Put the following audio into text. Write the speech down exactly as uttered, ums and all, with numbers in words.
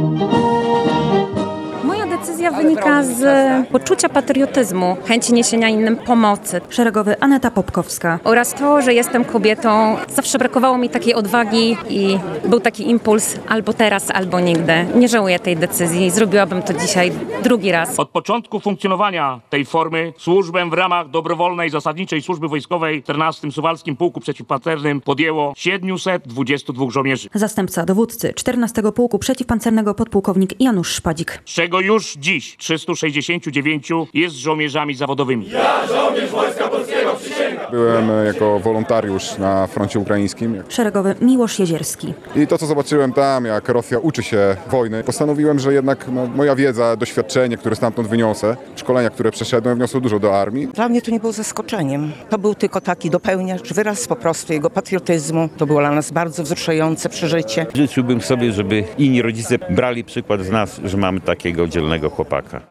Decyzja wynika z poczucia patriotyzmu, chęci niesienia innym pomocy. Szeregowy Aneta Popkowska. Oraz to, że jestem kobietą. Zawsze brakowało mi takiej odwagi i był taki impuls albo teraz, albo nigdy. Nie żałuję tej decyzji. Zrobiłabym to dzisiaj drugi raz. Od początku funkcjonowania tej formy służbę w ramach dobrowolnej zasadniczej służby wojskowej w czternastym Suwalskim Pułku Przeciwpancernym podjęło siedmiuset dwudziestu dwóch żołnierzy. Zastępca dowódcy czternastego Pułku Przeciwpancernego podpułkownik Janusz Szpadzik. Z czego już dziś trzystu sześćdziesięciu dziewięciu jest żołnierzami zawodowymi. Ja, żołnierz Wojska Polskiego, przysięgam! Byłem jako wolontariusz na froncie ukraińskim. Szeregowy Miłosz Jezierski. I to, co zobaczyłem tam, jak Rosja uczy się wojny, postanowiłem, że jednak no, moja wiedza, doświadczenie, które stamtąd wyniosę, szkolenia, które przeszedłem, wniosły dużo do armii. Dla mnie to nie było zaskoczeniem. To był tylko taki dopełniacz, wyraz po prostu jego patriotyzmu. To było dla nas bardzo wzruszające przeżycie. Życzyłbym sobie, żeby inni rodzice brali przykład z nas, że mamy takiego dzielnego chłopaka.